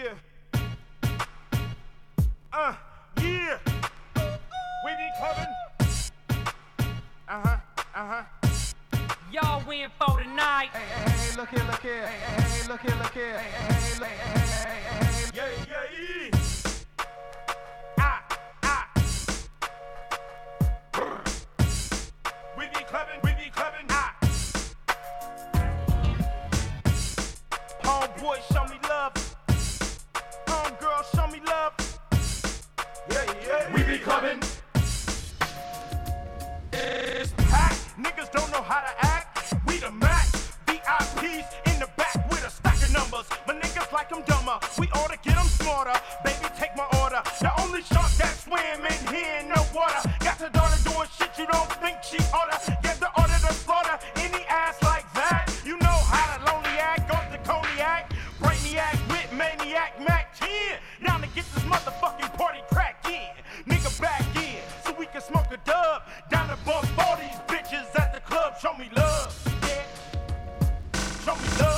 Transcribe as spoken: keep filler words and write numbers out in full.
Yeah. Uh, yeah. We be clubbing. Uh-huh, uh-huh. Y'all win for tonight. Hey, hey, hey, look here, look here. Hey, hey, hey, look here, look here. Hey, hey, look, hey, hey, hey, hey. Yeah, yeah, yeah. Ah, ah. We be clubbing, we be clubbing. Ah. Homeboy, show me love. Homegirl, show me love. Yeah, yeah. We be clubbing. It's packed. Niggas don't know how to act. We the Mac. V I Ps in the back with a stack of numbers. But niggas like them dumber. We oughta get them smarter. Baby, take my order. The only shark that swim in here in the water. Got the daughter doing shit you don't think she oughta. Get the order to slaughter any ass like that. You know how the lonely act goes to cognac. Brainiac with maniac Mac ten. Down to get this motherfucking party crack in. Nigga back in so we can smoke a dub. Down to bump all these bitches at the club. Show me love. Yeah. Show me love.